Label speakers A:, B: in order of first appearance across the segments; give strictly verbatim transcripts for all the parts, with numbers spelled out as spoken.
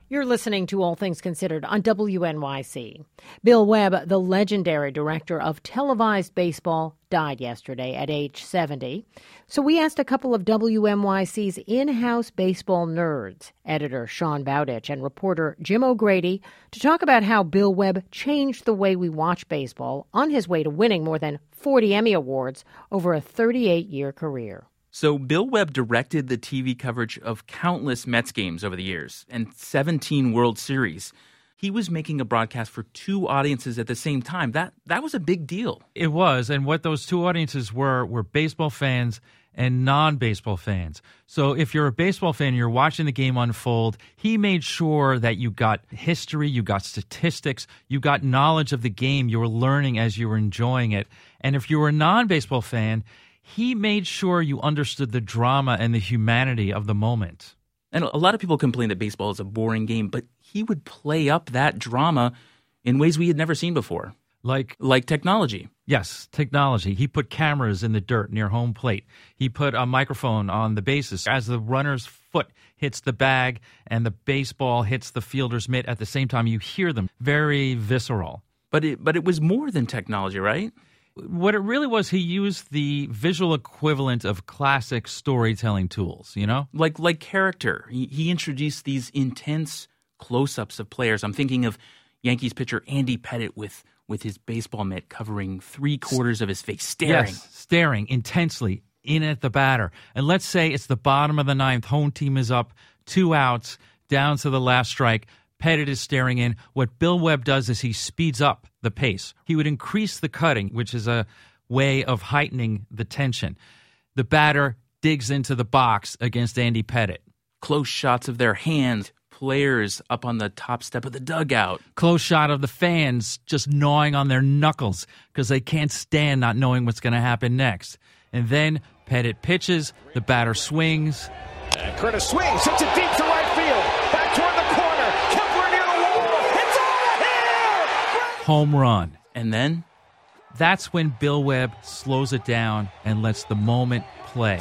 A: You're listening to All Things Considered on W N Y C. Bill Webb, the legendary director of televised baseball, died yesterday at age seventy. So we asked a couple of W N Y C's in-house baseball nerds, editor Sean Bowditch and reporter Jim O'Grady, to talk about how Bill Webb changed the way we watch baseball on his way to winning more than forty Emmy Awards over a thirty-eight-year career.
B: So Bill Webb directed the T V coverage of countless Mets games over the years and seventeen World Series. He was making a broadcast for two audiences at the same time. That that was a big deal.
C: It was, and what those two audiences were were baseball fans and non-baseball fans. So if you're a baseball fan and you're watching the game unfold, he made sure that you got history, you got statistics, you got knowledge of the game, you were learning as you were enjoying it. And if you were a non-baseball fan, he made sure you understood the drama and the humanity of the moment.
B: And a lot of people complain that baseball is a boring game, but he would play up that drama in ways we had never seen before.
C: Like?
B: Like technology.
C: Yes, technology. He put cameras in the dirt near home plate. He put a microphone on the bases. As the runner's foot hits the bag and the baseball hits the fielder's mitt at the same time, you hear them. Very visceral.
B: But it, but it was more than technology, right?
C: What it really was, he used the visual equivalent of classic storytelling tools, you know?
B: Like like character. He, he introduced these intense close-ups of players. I'm thinking of Yankees pitcher Andy Pettitte with, with his baseball mitt covering three-quarters of his face, staring.
C: Yes, staring intensely in at the batter. And let's say it's the bottom of the ninth, home team is up, two outs, down to the last strike. Pettitte is staring in. What Bill Webb does is he speeds up the pace. He would increase the cutting, which is a way of heightening the tension. The batter digs into the box against Andy Pettitte.
B: Close shots of their hands, players up on the top step of the dugout.
C: Close shot of the fans just gnawing on their knuckles because they can't stand not knowing what's going to happen next. And then Pettitte pitches, the batter swings.
D: And Curtis swings, hits it deep to right field. Back toward the corner. Kepler near the wall. It's out of here!
C: Home run.
B: And then?
C: That's when Bill Webb slows it down and lets the moment play.
D: And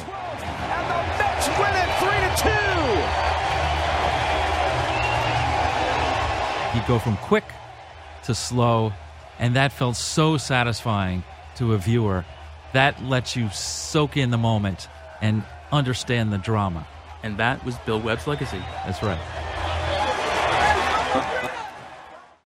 D: the Mets win it three to two.
C: You go from quick to slow, and that felt so satisfying to a viewer. That lets you soak in the moment and understand the drama.
B: And that was Bill Webb's legacy.
C: That's right.